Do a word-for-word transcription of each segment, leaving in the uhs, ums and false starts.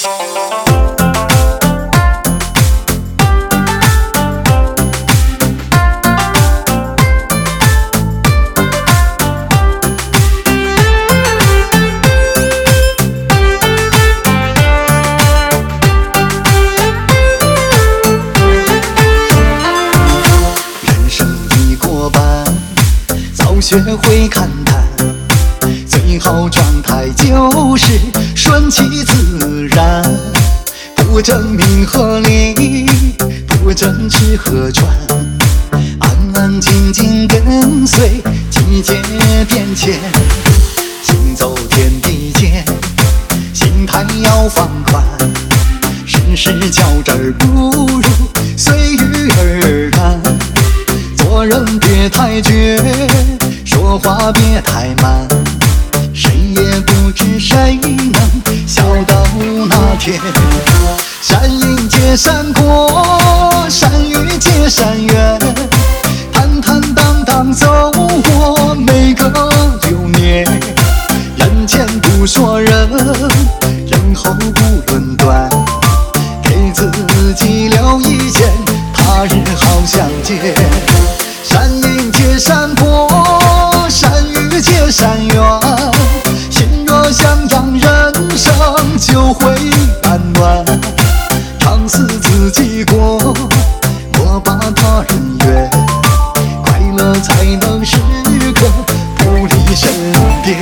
学会看淡，最好状态就是顺其自然，不争名和利，不争吃和穿，安安静静跟随季节变迁，行走天地间，心态要放宽，世事较真儿不如随遇而安，做人别太绝，说话别太慢，谁也不知谁能笑到那天。善因结善果，善遇结善缘，坦坦荡荡走过每个流年。人前不说人，人后不论断，给自己留一线，他日好相见。善因结善果，善遇结善缘，心若向阳，人生就会安暖。常思自己过，莫把他人怨，快乐才能时刻不离身边。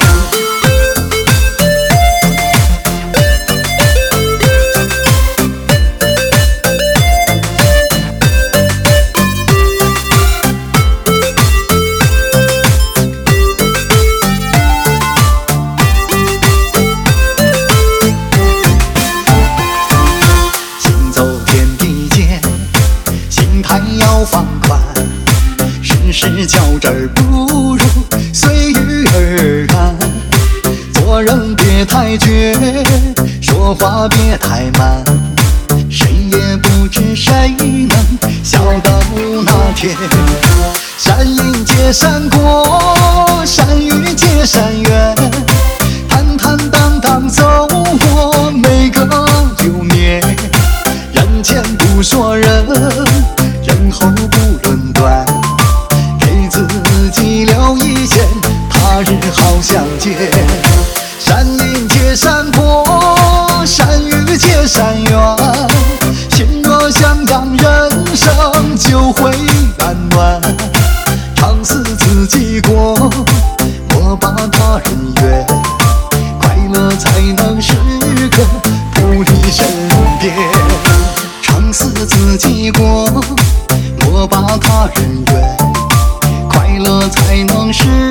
要放宽，世事较真儿不如随遇而安，做人别太绝，说话别太慢，谁也不知谁能笑到那天。善因结善果，善遇结善缘，坦坦荡荡走过每个流年。人前不说人，人后不论断，给自己留一线，他日好相见。善因结善果，善遇结善缘，心若向阳，人生就会安暖。常思自己过，莫把他人怨，快乐才能时刻不离身边。常思自己过，莫把他人怨，快乐才能时